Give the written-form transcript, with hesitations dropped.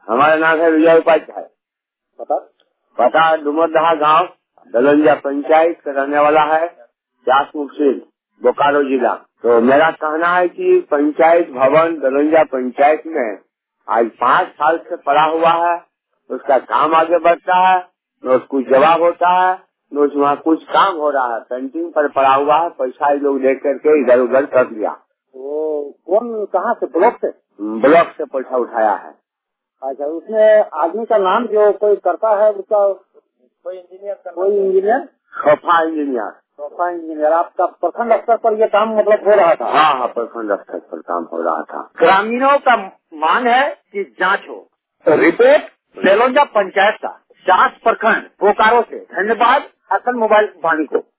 हमारा नाम है विजय उपाध्याय। पता डुमरदहा गांव, दलंजा पंचायत का रहने वाला है, जास मुक्सिल, बोकारो जिला। तो मेरा कहना है कि पंचायत भवन दलंजा पंचायत में आज 5 साल से पड़ा हुआ है, उसका काम आगे बढ़ता है, न उसको जवाब होता है, न उसमें कुछ काम हो रहा है। पेंटिंग पर पड़ा हुआ है, पैसा लोग दे करके इधर उधर कर दिया। वो कौन कहाँ से? ब्लॉक से? ब्लॉक से पैसा उठाया है। अच्छा, उसमें आदमी का नाम जो कोई करता है उसका कोई इंजीनियर सोफा इंजीनियर आपका प्रखंड स्तर पर ये काम मतलब हो रहा था? हाँ, प्रखंड स्तर पर काम हो रहा था। ग्रामीणों का मांग है कि जांच हो। तो रिपोर्ट दलंजा पंचायत का, जास प्रखंड, बोकारो से। धन्यवाद हसन मोबाइल वाणी को।